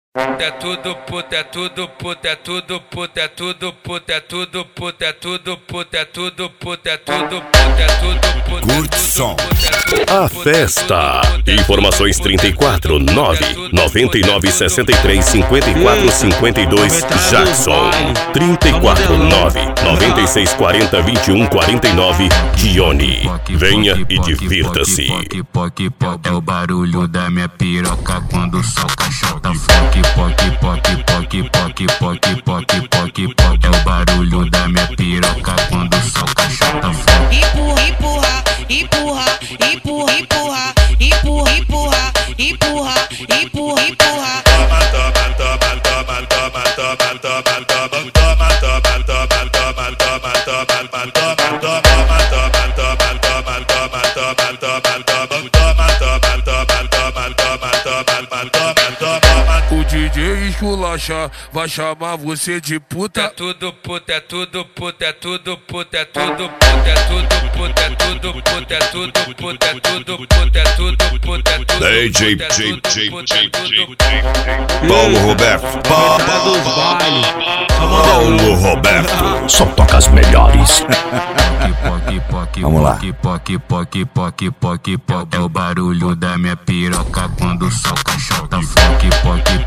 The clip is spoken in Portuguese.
É tudo puta, é tudo puta, é tudo puta, é tudo puta, é tudo puta, é tudo puta, é tudo puta, é tudo puta, é tudo puta. Curte som. A festa. Informações 34 9 99 63 54 52 Jackson. 34 9 96 40 21 49 Dione. Venha e divirta-se. É o barulho da minha piroca quando soca chota funk. Poc, poc, poc, poc, poc, poc, poc, poc. É o barulho da minha piroca quando soca chota funk. Empurra, empurra, empurra, empurra, empurra, empurra, empurra, empurra, empurra. Toma, toma, toma, toma, toma, toma, toma, toma, toma, toma, toma, toma, toma, toma, O DJ esculacha vai chamar você de É puta. tudo puta, é tudo puta, é tudo puta, é tudo puta, é tudo puta, é tudo puta, é tudo puta, é tudo puta, é tudo puta, é tudo DJ, puta, é tudo DJ, puta, é tudo Paulo Roberto. Paulo Roberto. Só toca as melhores. Vamos lá. Poc, poc, poc, poc, poc. É o barulho da minha piroca quando soca chota funk. Poc,